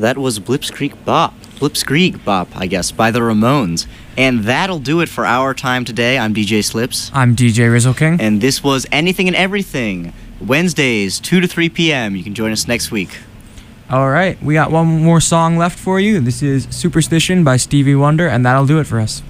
That was Blitzkrieg Bop, I guess, by the Ramones. And that'll do it for our time today. I'm DJ Slips. I'm DJ Rizzle King. And this was Anything and Everything, Wednesdays, 2 to 3 p.m. You can join us next week. All right, we got one more song left for you. This is Superstition by Stevie Wonder, and that'll do it for us.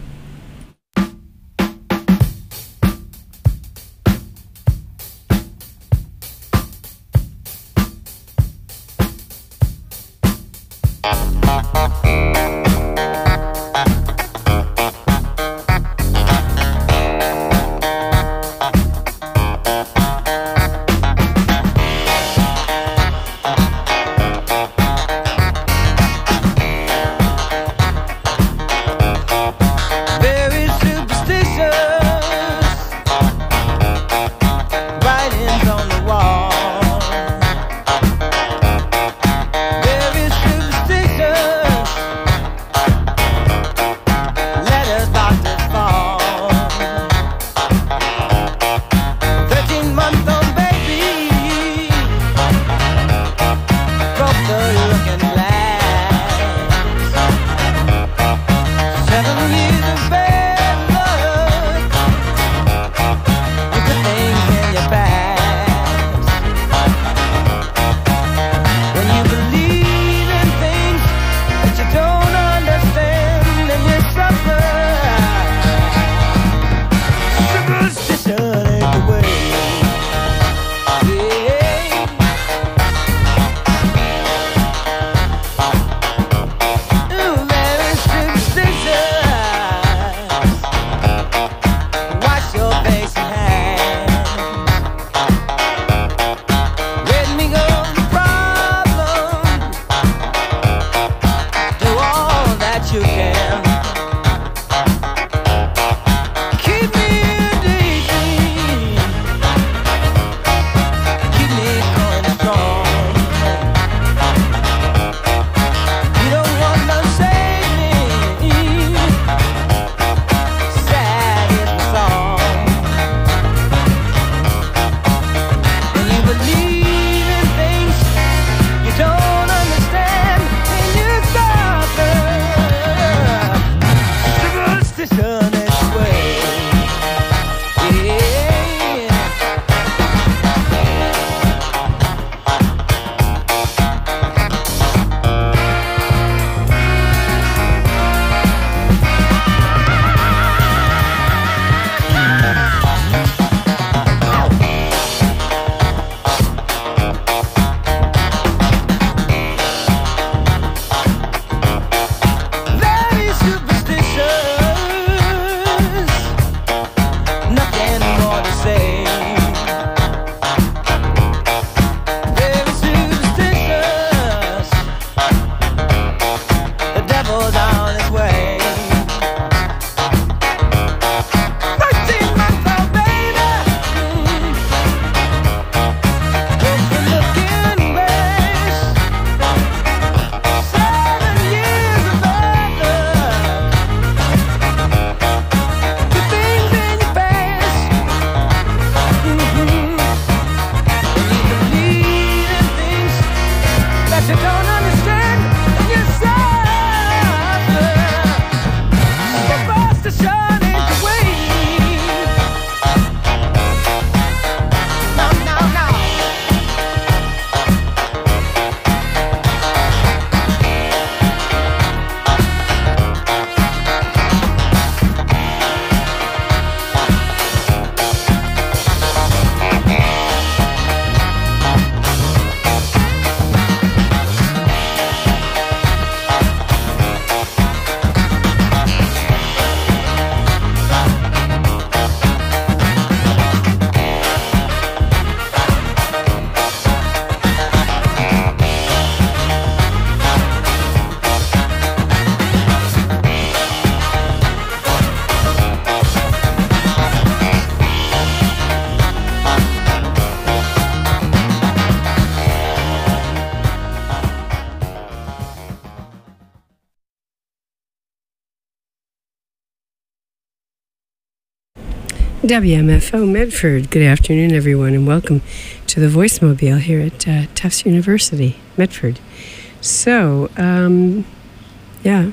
WMFO Medford. Good afternoon, everyone, and welcome to the Voicemobile here at Tufts University, Medford. So, yeah,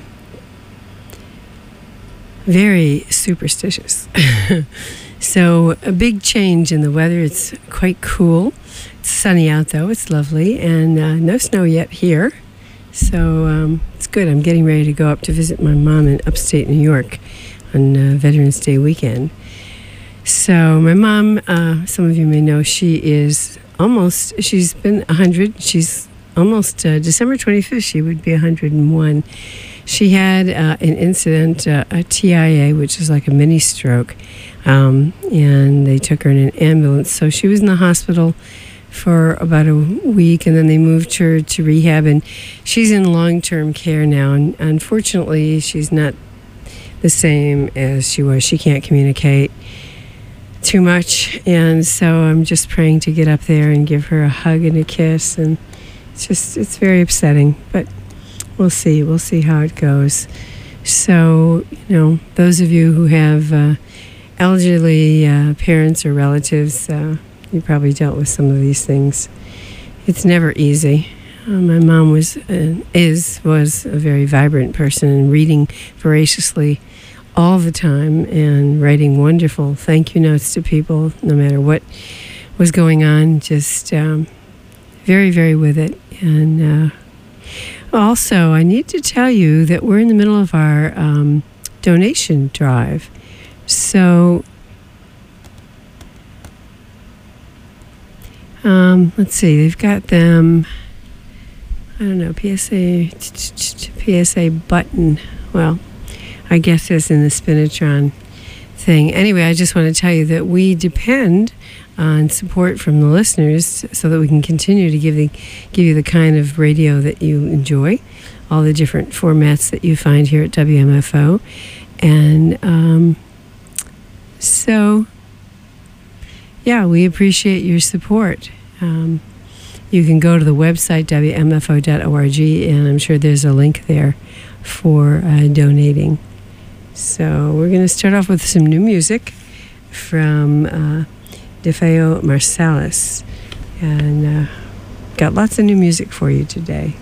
very superstitious. So, a big change in the weather. It's quite cool. It's sunny out, though. It's lovely. And no snow yet here. So, it's good. I'm getting ready to go up to visit my mom in upstate New York on Veterans Day weekend. So, my mom, some of you may know, she's been 100. She's almost December 25th, she would be 101. She had an incident, a TIA, which is like a mini stroke, and they took her in an ambulance. So she was in the hospital for about a week, and then they moved her to rehab, and she's in long-term care now. And unfortunately, she's not the same as she was. She can't communicate too much, and so I'm just praying to get up there and give her a hug and a kiss, and it's very upsetting, but we'll see how it goes. So, those of you who have elderly parents or relatives, you probably dealt with some of these things. It's never easy. My mom was a very vibrant person and reading voraciously all the time and writing wonderful thank you notes to people no matter what was going on, just very, very with it. And also, I need to tell you that we're in the middle of our donation drive. So, let's see, they've got them, I don't know, PSA button. Well, I guess it's in the Spinatron thing. Anyway, I just want to tell you that we depend on support from the listeners so that we can continue to give you the kind of radio that you enjoy, all the different formats that you find here at WMFO. And so, yeah, we appreciate your support. You can go to the website, WMFO.org, and I'm sure there's a link there for donating. So we're going to start off with some new music from DeFeo Marsalis, and got lots of new music for you today.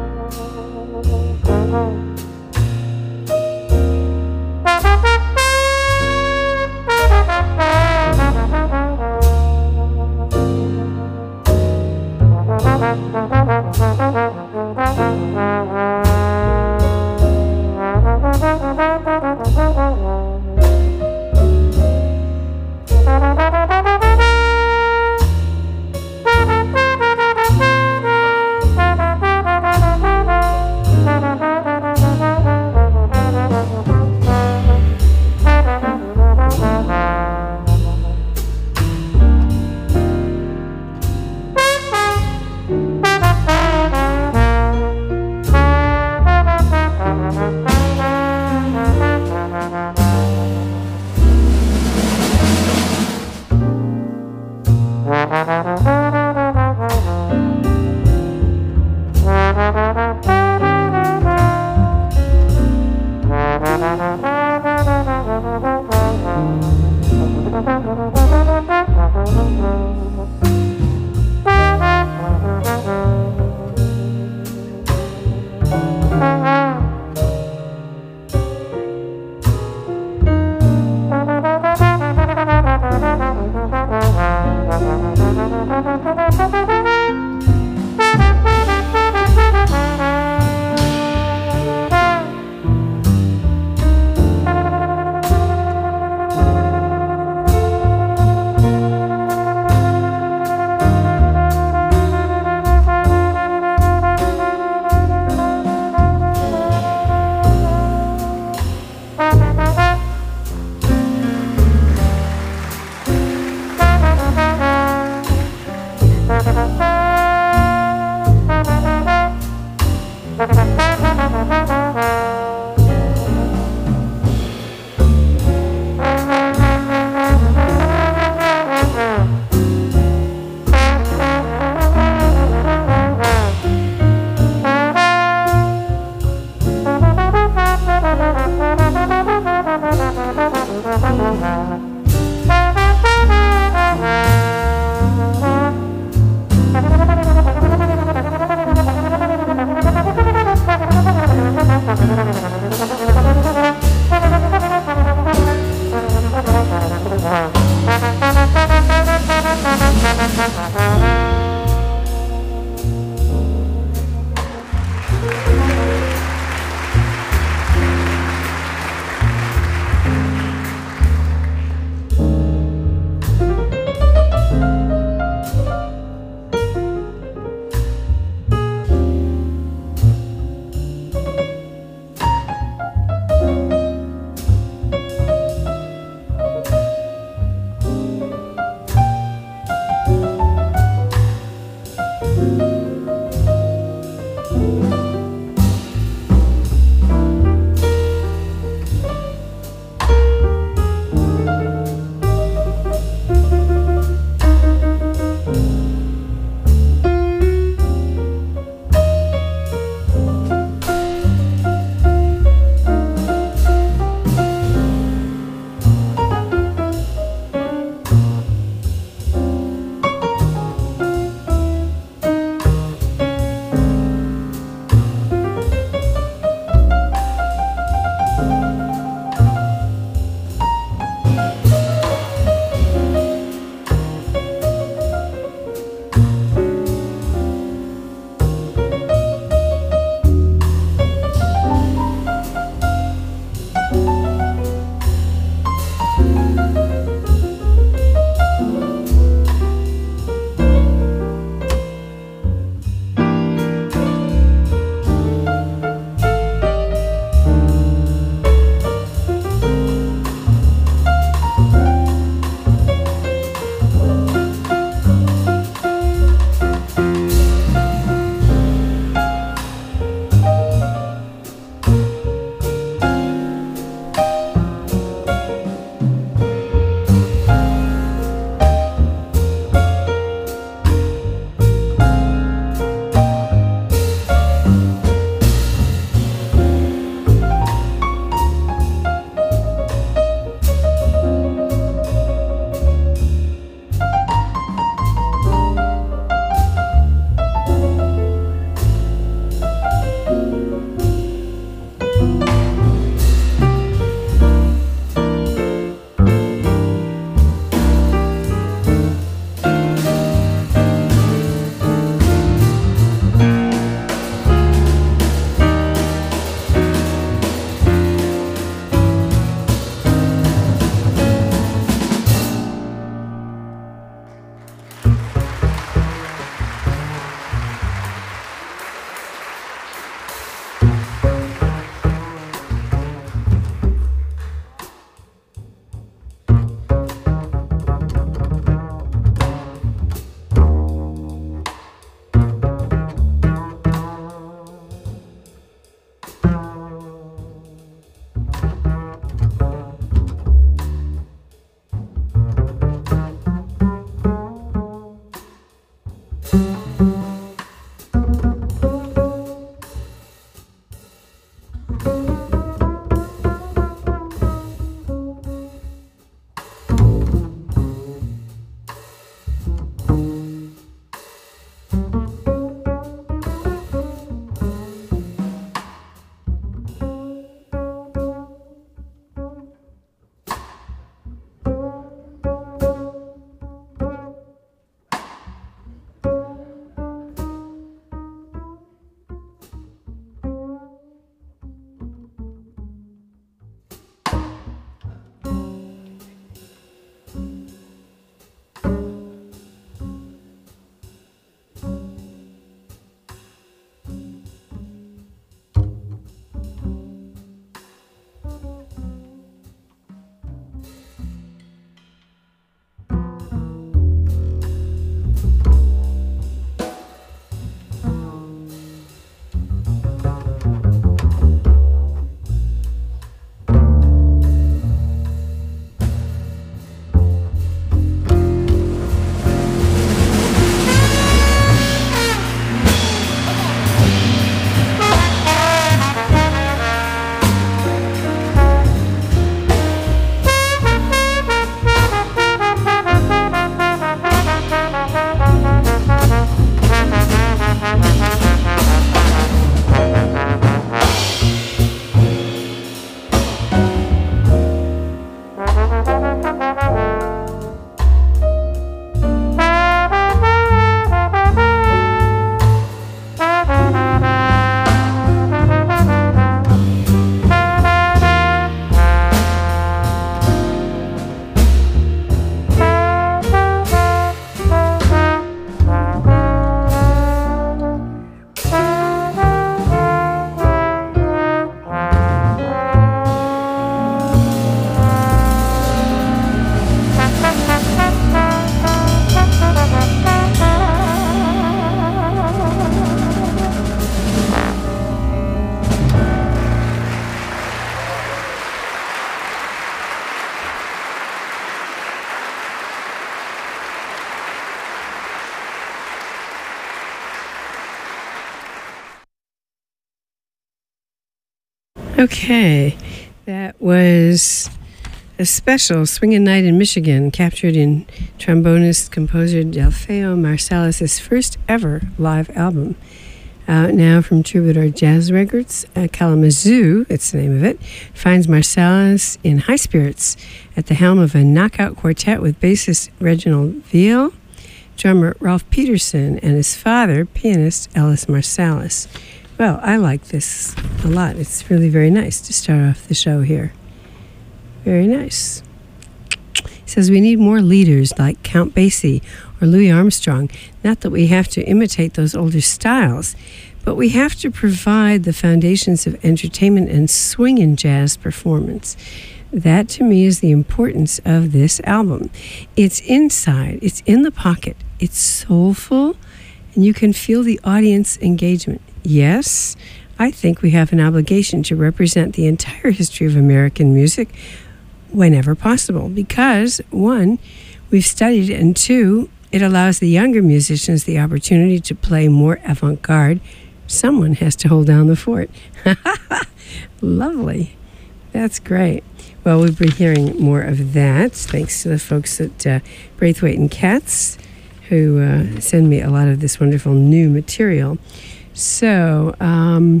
Okay, that was a special swinging night in Michigan, captured in trombonist composer Delfeo Marsalis' first ever live album. Out now from Troubadour Jazz Records, Kalamazoo, it's the name of it, finds Marsalis in high spirits at the helm of a knockout quartet with bassist Reginald Veal, drummer Ralph Peterson, and his father, pianist Ellis Marsalis. Well, I like this a lot. It's really very nice to start off the show here. Very nice. He says we need more leaders like Count Basie or Louis Armstrong. Not that we have to imitate those older styles, but we have to provide the foundations of entertainment and swinging jazz performance. That, to me, is the importance of this album. It's inside. It's in the pocket. It's soulful, and you can feel the audience engagement. Yes, I think we have an obligation to represent the entire history of American music whenever possible because, one, we've studied, and two, it allows the younger musicians the opportunity to play more avant-garde. Someone has to hold down the fort. Lovely. That's great. Well, we'll be hearing more of that thanks to the folks at Braithwaite and Katz who send me a lot of this wonderful new material. So I'm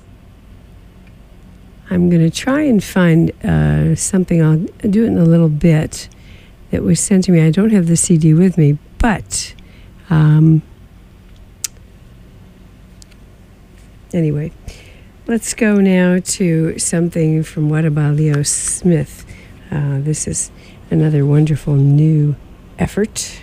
going to try and find something. I'll do it in a little bit that was sent to me. I don't have the CD with me, but anyway, let's go now to something from Wadaba Leo Smith. This is another wonderful new effort.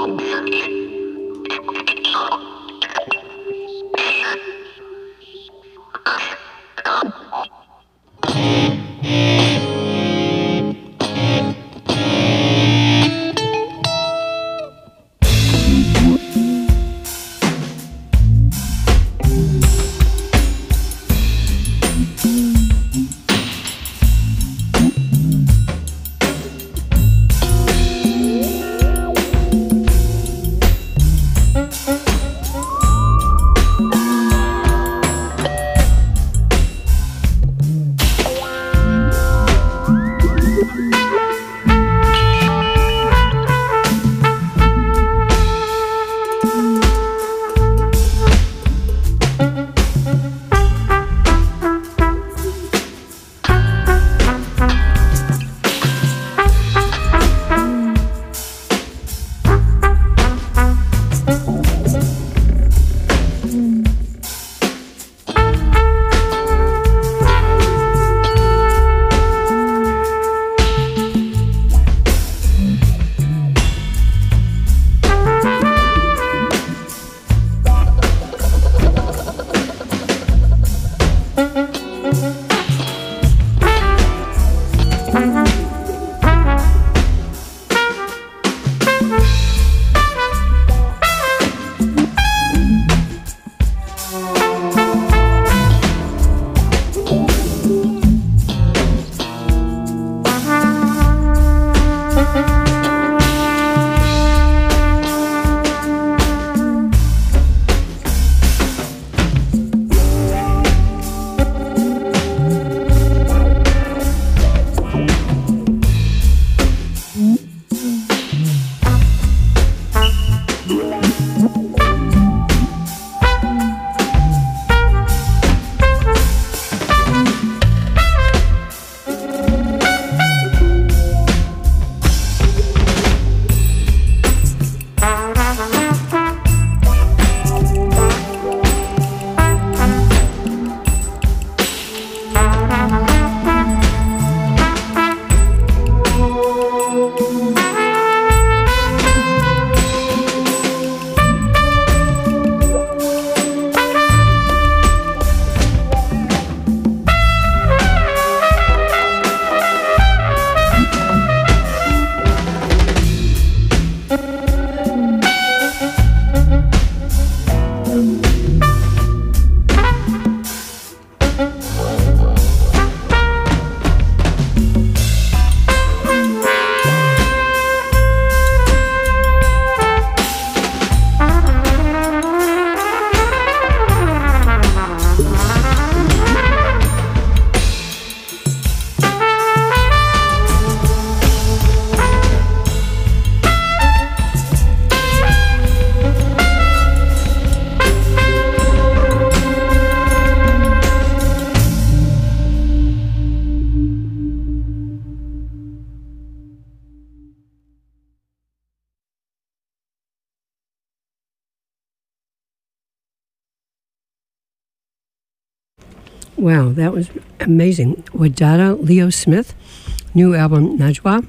Wow, that was amazing. Wadada Leo Smith, new album Najwa.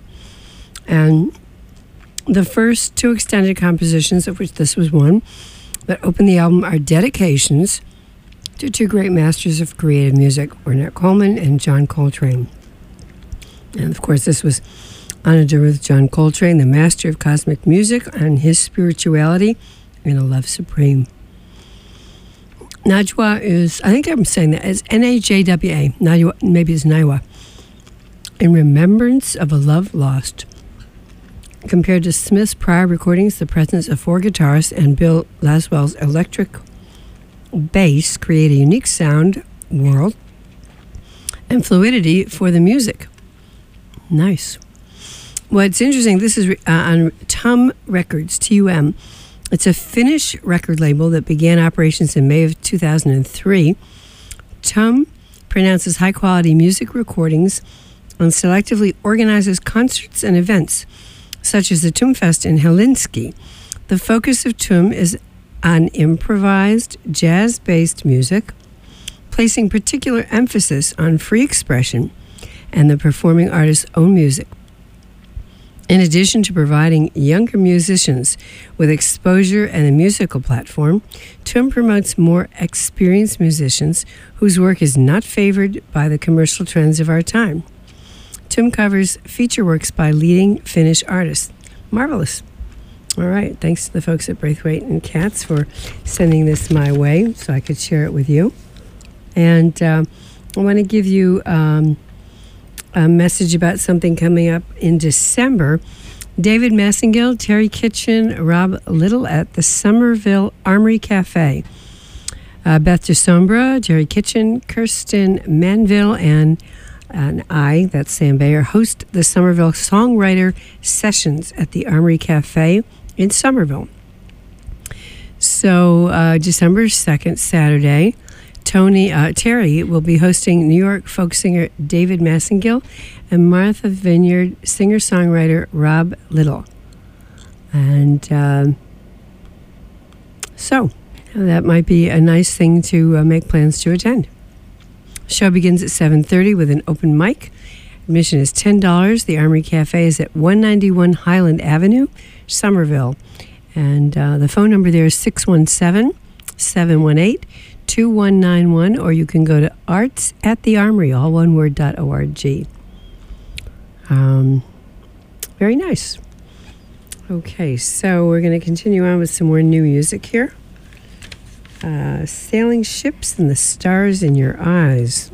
And the first two extended compositions, of which this was one, that open the album are dedications to two great masters of creative music, Ornette Coleman and John Coltrane. And of course, this was honored with John Coltrane, the master of cosmic music, and his spirituality in A Love Supreme. Najwa is, I think I'm saying that, is N-A-J-W-A. Najwa, maybe it's Najwa. In remembrance of a love lost. Compared to Smith's prior recordings, the presence of four guitarists and Bill Laswell's electric bass create a unique sound world and fluidity for the music. Nice. What's interesting, this is on TUM Records, T-U-M. It's a Finnish record label that began operations in May of 2003. TUM pronounces high-quality music recordings and selectively organizes concerts and events, such as the TUMfest in Helsinki. The focus of TUM is on improvised, jazz-based music, placing particular emphasis on free expression and the performing artist's own music. In addition to providing younger musicians with exposure and a musical platform, TUM promotes more experienced musicians whose work is not favored by the commercial trends of our time. TUM covers feature works by leading Finnish artists. Marvelous. All right, thanks to the folks at Braithwaite and Katz for sending this my way so I could share it with you. And I want to give you a message about something coming up in December. David Massengill, Terry Kitchen, Rob Little at the Somerville Armory Cafe. Beth DeSombra, Jerry Kitchen, Kirsten Manville, and I, that's Sam Bayer, host the Somerville Songwriter Sessions at the Armory Cafe in Somerville. So December 2nd, Saturday, Terry will be hosting New York folk singer David Massengill and Martha Vineyard singer-songwriter Rob Little. And so that might be a nice thing to make plans to attend. Show begins at 7:30 with an open mic. Admission is $10. The Armory Cafe is at 191 Highland Avenue, Somerville. And the phone number there is 617-718-2191, or you can go to arts@thearmory, all one word, .org. Very nice. Okay, so we're going to continue on with some more new music here. Sailing Ships and the Stars in Your Eyes.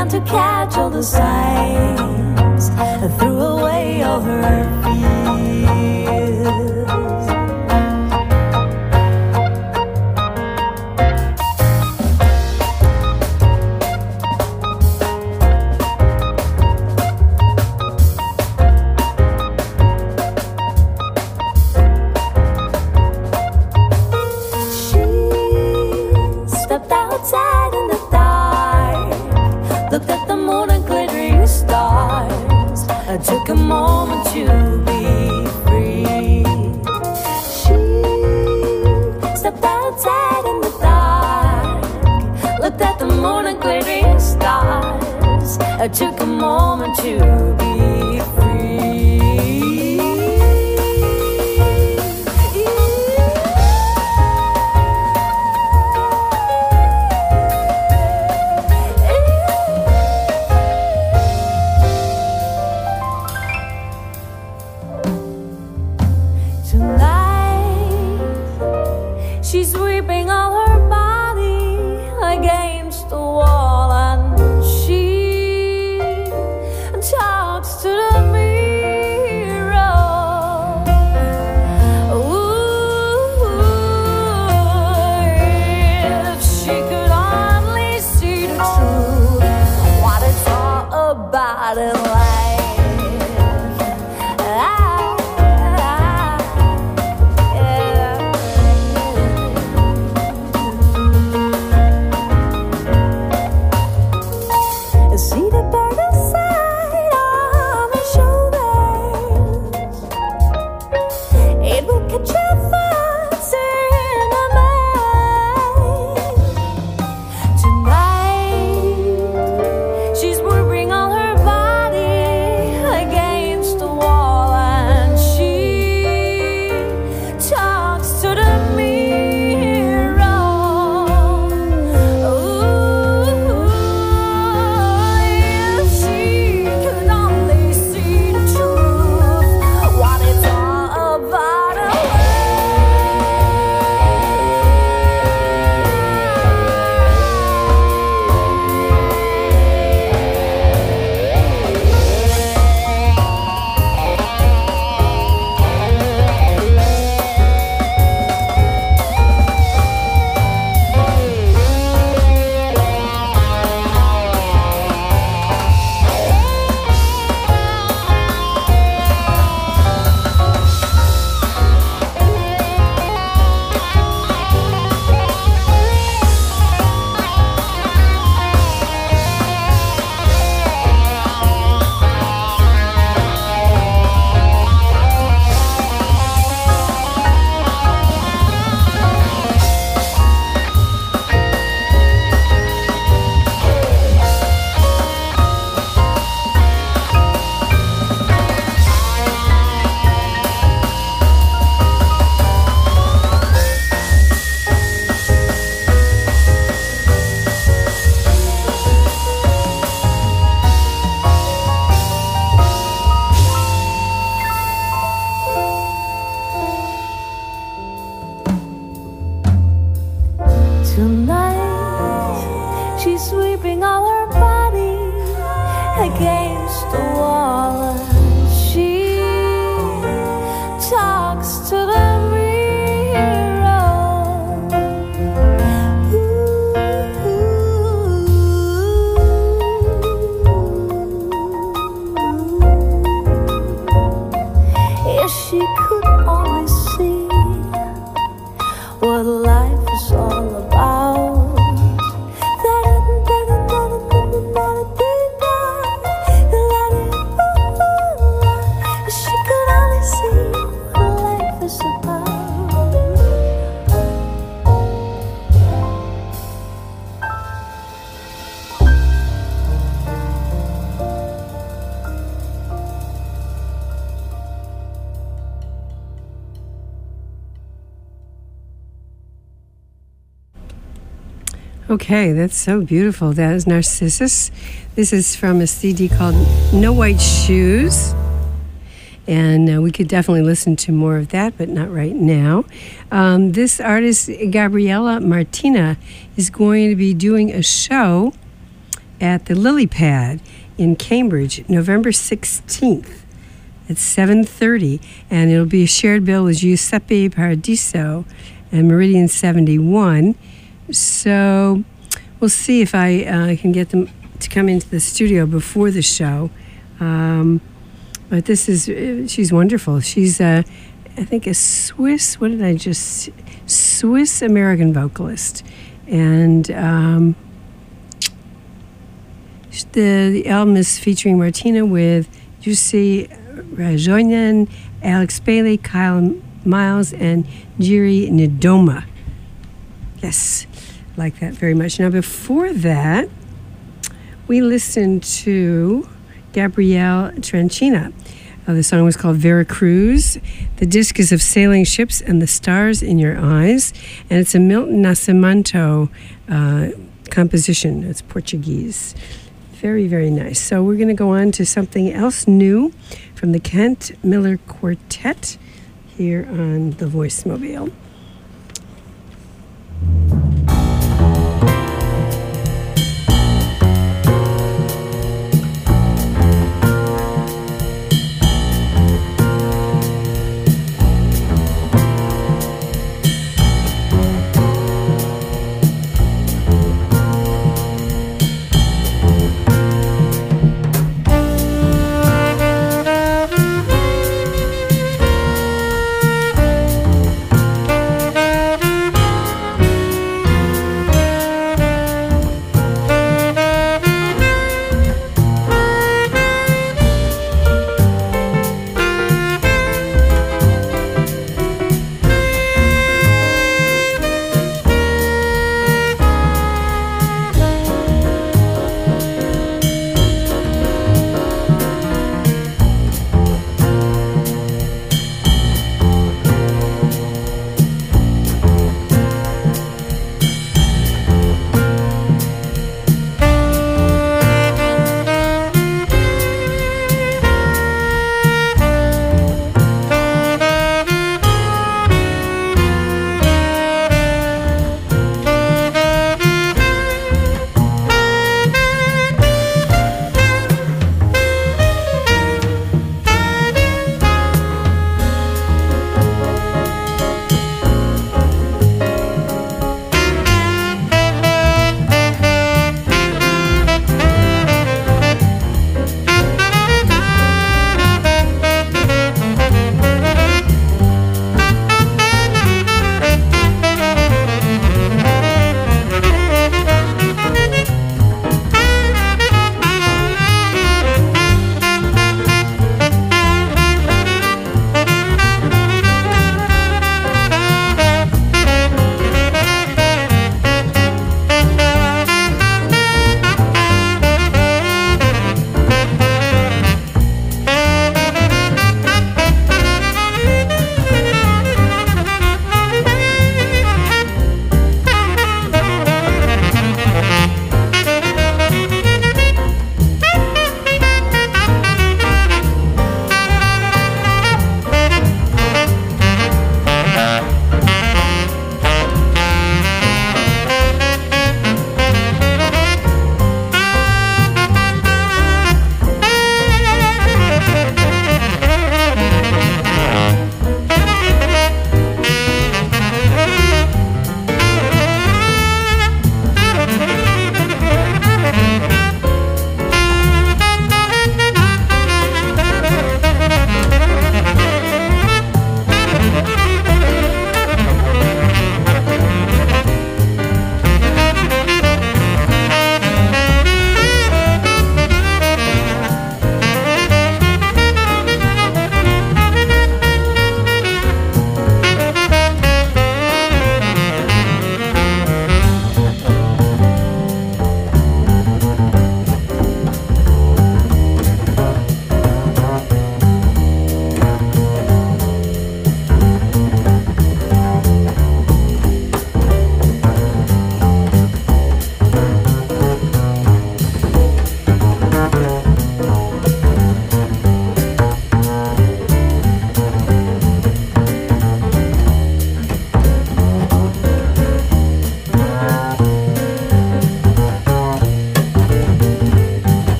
began to catch all the signs, threw away all her fears. I took a moment to be free. She stepped outside in the dark, looked at the moon and glittering stars. I took a moment to be free. She's sweeping all her body against the wall, and she talks to the mirror. Ooh, if she could only see the truth, what it's all about in life. Tonight, she's sweeping all her body against the wall, and she talks to the mirror. If she could only see what life is all about. She could only see what life is about. Okay, that's so beautiful. That is Narcissus. This is from a CD called No White Shoes. And we could definitely listen to more of that, but not right now. This artist, Gabriela Martina, is going to be doing a show at the Lily Pad in Cambridge, November 16th at 7:30, and it'll be a shared bill with Giuseppe Paradiso and Meridian 71. So we'll see if I can get them to come into the studio before the show. But she's wonderful. She's, I think, a Swiss-American vocalist. And the album is featuring Martina with Jussi Rajoinen, Alex Bailey, Kyle Miles, and Jiri Nidoma. Yes, like that very much. Now, before that, we listened to Gabrielle Tranchina. The song was called Veracruz. The disc is of Sailing Ships and the Stars in Your Eyes, and it's a Milton Nascimento composition. It's Portuguese. Very, very nice. So we're going to go on to something else new from the Kent Miller Quartet here on the Voice Mobile.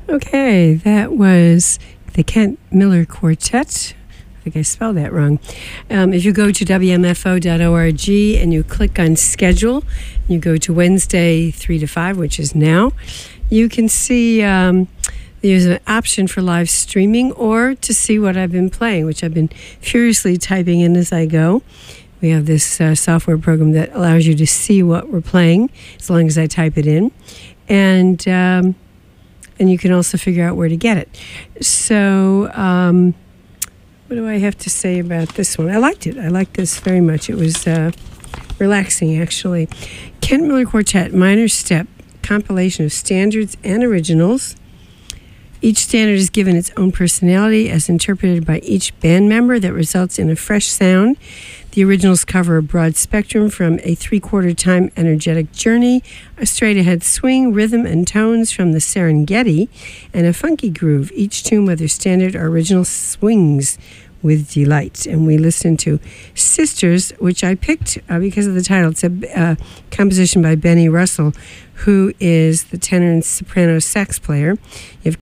Okay, that was the Kent Miller Quartet. I think I spelled that wrong. If you go to WMFO.org and you click on schedule, you go to Wednesday 3 to 5, which is now, you can see there's an option for live streaming or to see what I've been playing, which I've been furiously typing in as I go. We have this software program that allows you to see what we're playing as long as I type it in. And you can also figure out where to get it. So what do I have to say about this one? I liked it. I liked this very much. It was relaxing, actually. Kent Miller Quartet, Minor Step, compilation of standards and originals. Each standard is given its own personality as interpreted by each band member that results in a fresh sound. The originals cover a broad spectrum from a three-quarter time energetic journey, a straight-ahead swing, rhythm, and tones from the Serengeti, and a funky groove. Each tune, whether standard or original, swings with delight. And we listened to Sisters, which I picked because of the title. It's a composition by Benny Russell, who is the tenor and soprano sax player. You have